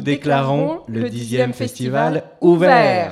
déclarons le 10e festival ouvert.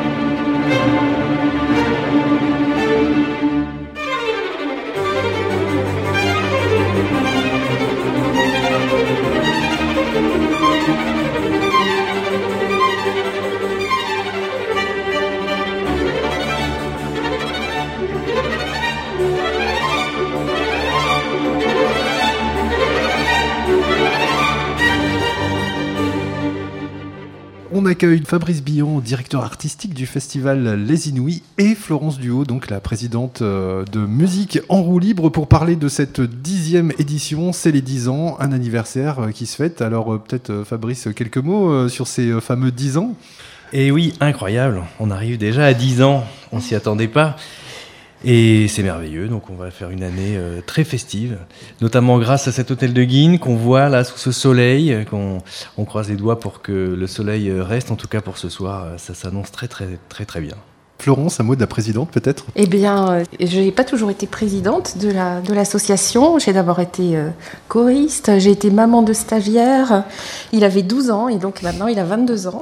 On accueille Fabrice Billon, directeur artistique du festival Les Inouïs, et Florence Duhaut, donc la présidente de Musique en roue libre, pour parler de cette 10e édition. C'est les 10 ans, un anniversaire qui se fête. Alors peut-être Fabrice, quelques mots sur ces fameux 10 ans. Et oui, incroyable, on arrive déjà à 10 ans, on s'y attendait pas. Et c'est merveilleux, donc on va faire une année très festive, notamment grâce à cet hôtel de Guînes qu'on voit là sous ce soleil, on croise les doigts pour que le soleil reste, en tout cas pour ce soir, ça s'annonce très très très très bien. Florence, un mot de la présidente peut-être ? Eh bien, je n'ai pas toujours été présidente de l'association. J'ai d'abord été choriste, j'ai été maman de stagiaire. Il avait 12 ans et donc maintenant il a 22 ans.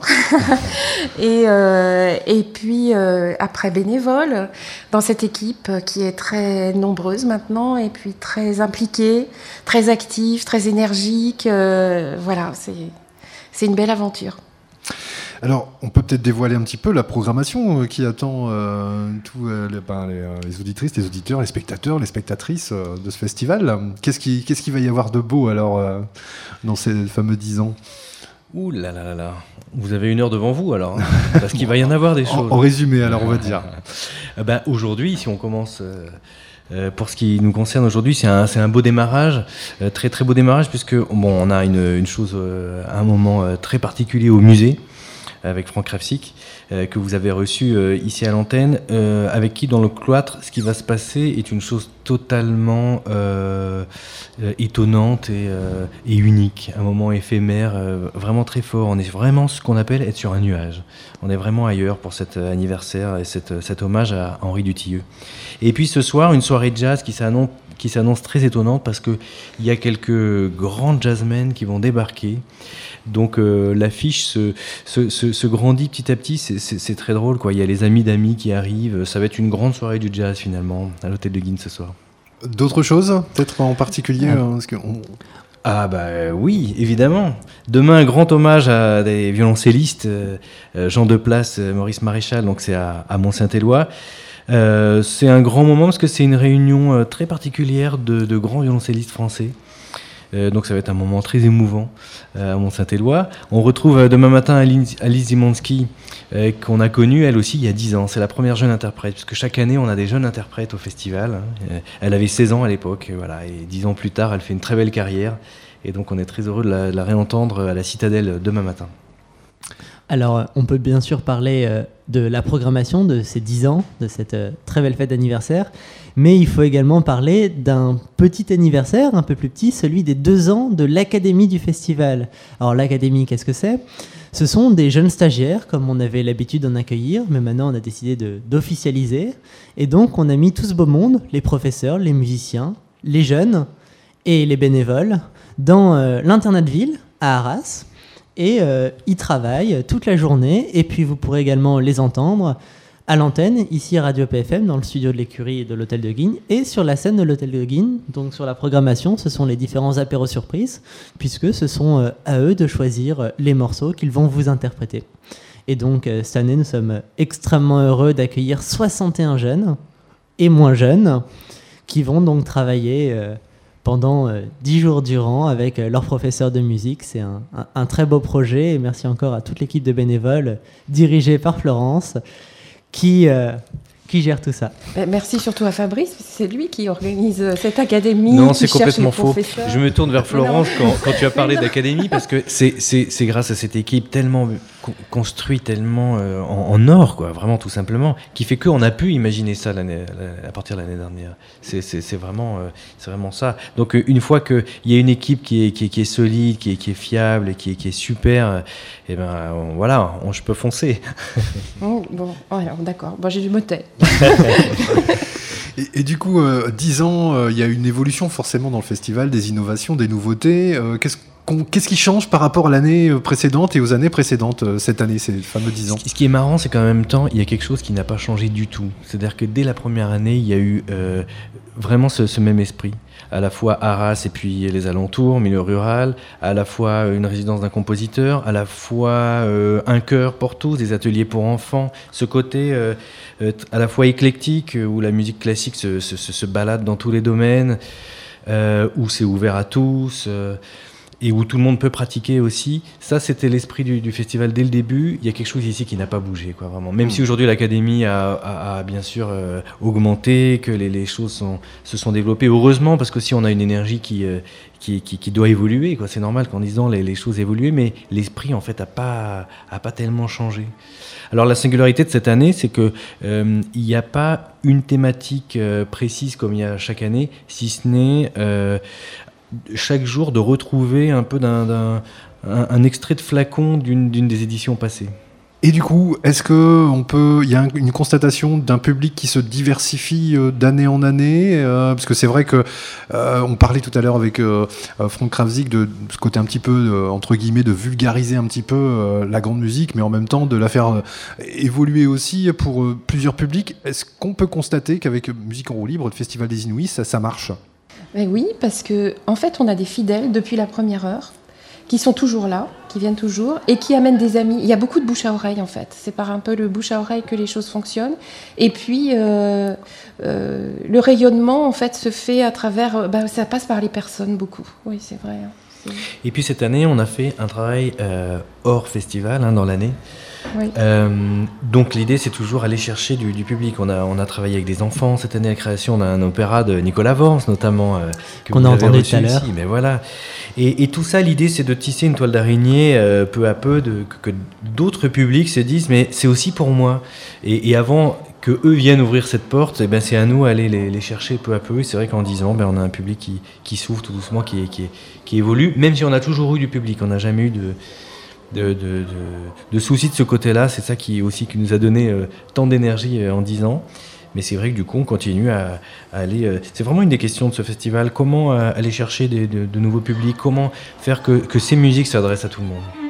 et puis après bénévole dans cette équipe qui est très nombreuse maintenant et puis très impliquée, très active, très énergique. Voilà, c'est une belle aventure. Alors, on peut peut-être dévoiler un petit peu la programmation qui attend tous les auditrices, les auditeurs, les spectateurs, les spectatrices de ce festival. Qu'est-ce qu'il va y avoir de beau alors dans ces fameux 10 ans ? Ouh là là là là, vous avez 1 heure devant vous alors, parce qu'il va y en avoir des choses. En résumé alors, on va dire. Aujourd'hui, si on commence... pour ce qui nous concerne aujourd'hui, c'est un beau démarrage, très très beau démarrage, puisque on a une chose, un moment très particulier au musée, avec Franck Ravsik, que vous avez reçu ici à l'antenne, avec qui dans le cloître, ce qui va se passer est une chose totalement étonnante et unique, un moment éphémère, vraiment très fort. On est vraiment ce qu'on appelle être sur un nuage. On est vraiment ailleurs pour cet anniversaire et cet hommage à Henri Dutilleux. Et puis ce soir, une soirée de jazz qui s'annonce très étonnante parce qu'il y a quelques grands jazzmen qui vont débarquer. Donc l'affiche se grandit petit à petit, c'est très drôle, quoi. Il y a les amis d'amis qui arrivent, ça va être une grande soirée du jazz finalement à l'hôtel de Guînes ce soir. D'autres choses, peut-être en particulier Oui, évidemment. Demain, un grand hommage à des violoncellistes, Jean Deplace, Maurice Maréchal, donc c'est à Mont-Saint-Éloi. C'est un grand moment parce que c'est une réunion très particulière de grands violoncellistes français. Donc ça va être un moment très émouvant à Mont-Saint-Éloi. On retrouve demain matin Alice Zimonski, qu'on a connue elle aussi il y a 10 ans. C'est la première jeune interprète, puisque chaque année on a des jeunes interprètes au festival. Elle avait 16 ans à l'époque, voilà, et 10 ans plus tard elle fait une très belle carrière. Et donc on est très heureux de la réentendre à la Citadelle demain matin. Alors, on peut bien sûr parler de la programmation de ces 10 ans, de cette très belle fête d'anniversaire, mais il faut également parler d'un petit anniversaire, un peu plus petit, celui des 2 ans de l'Académie du festival. Alors, l'Académie, qu'est-ce que c'est ? Ce sont des jeunes stagiaires, comme on avait l'habitude d'en accueillir, mais maintenant on a décidé d'officialiser. Et donc, on a mis tout ce beau monde, les professeurs, les musiciens, les jeunes et les bénévoles, dans l'internat de ville, à Arras. Et ils travaillent toute la journée. Et puis, vous pourrez également les entendre à l'antenne, ici à Radio PFM, dans le studio de l'écurie de l'Hôtel de Guînes, et sur la scène de l'Hôtel de Guînes. Donc, sur la programmation, ce sont les différents apéros surprises, puisque ce sont à eux de choisir les morceaux qu'ils vont vous interpréter. Et donc, cette année, nous sommes extrêmement heureux d'accueillir 61 jeunes et moins jeunes qui vont donc travailler pendant 10 jours durant avec leur professeur de musique. C'est un très beau projet et merci encore à toute l'équipe de bénévoles dirigée par Florence qui gère tout ça. Merci surtout à Fabrice, parce que c'est lui qui organise cette académie. Non, c'est complètement faux. Je me tourne vers Florence quand tu as parlé d'académie, parce que c'est grâce à cette équipe tellement construite, tellement en or, quoi, vraiment tout simplement, qui fait qu'on a pu imaginer ça à partir de l'année dernière. C'est vraiment ça. Donc une fois qu'il y a une équipe qui est solide, qui est fiable, qui est super, et ben voilà, je peux foncer. Bon, d'accord. Bon, je me tais. Et du coup, 10 ans, il y a une évolution forcément dans le festival, des innovations, des nouveautés. Qu'est-ce qui change par rapport à l'année précédente et aux années précédentes cette année, ces fameux 10 ans? Ce qui est marrant, c'est qu'en même temps, il y a quelque chose qui n'a pas changé du tout. C'est-à-dire que dès la première année, il y a eu vraiment ce même esprit. À la fois Arras et puis les alentours, milieu rural, à la fois une résidence d'un compositeur, à la fois un chœur pour tous, des ateliers pour enfants. Ce côté à la fois éclectique, où la musique classique se balade dans tous les domaines, où c'est ouvert à tous. Et où tout le monde peut pratiquer aussi. Ça, c'était l'esprit du festival dès le début. Il y a quelque chose ici qui n'a pas bougé, quoi, vraiment. Même si aujourd'hui l'Académie a bien sûr augmenté, que les choses se sont développées, heureusement, parce que si on a une énergie qui doit évoluer, quoi. C'est normal qu'en 10 ans les choses évoluent, mais l'esprit en fait a pas tellement changé. Alors la singularité de cette année, c'est que il n'y a pas une thématique précise comme il y a chaque année, si ce n'est chaque jour de retrouver un peu un extrait de flacon d'une des éditions passées. Et du coup, est-ce qu'il y a une constatation d'un public qui se diversifie d'année en année parce que c'est vrai que on parlait tout à l'heure avec Franck Kravzik de ce côté un petit peu entre guillemets de vulgariser un petit peu la grande musique, mais en même temps de la faire évoluer aussi pour plusieurs publics. Est-ce qu'on peut constater qu'avec Musique en roue libre, le Festival des Inouïs, ça marche? Oui, parce que en fait, on a des fidèles depuis la première heure qui sont toujours là, qui viennent toujours et qui amènent des amis. Il y a beaucoup de bouche à oreille en fait. C'est par un peu le bouche à oreille que les choses fonctionnent. Et puis le rayonnement en fait se fait à travers. Ça passe par les personnes beaucoup. Oui, c'est vrai. Et puis cette année, on a fait un travail hors festival dans l'année. Oui. Donc l'idée, c'est toujours aller chercher du public. On a travaillé avec des enfants cette année à la création d'un opéra de Nicolas Vance, notamment, qu'on a entendu tout à l'heure. Ici, mais voilà. Et tout ça, l'idée, c'est de tisser une toile d'araignée peu à peu, que d'autres publics se disent, mais c'est aussi pour moi. Et avant que eux viennent ouvrir cette porte, c'est à nous d'aller les chercher peu à peu. Et c'est vrai qu'en 10 ans, on a un public qui s'ouvre tout doucement, qui évolue, même si on a toujours eu du public. On n'a jamais eu de soucis de ce côté-là. C'est ça qui nous a donné tant d'énergie en 10 ans. Mais c'est vrai que du coup, on continue à aller... c'est vraiment une des questions de ce festival. Comment aller chercher de nouveaux publics? Comment faire que ces musiques s'adressent à tout le monde?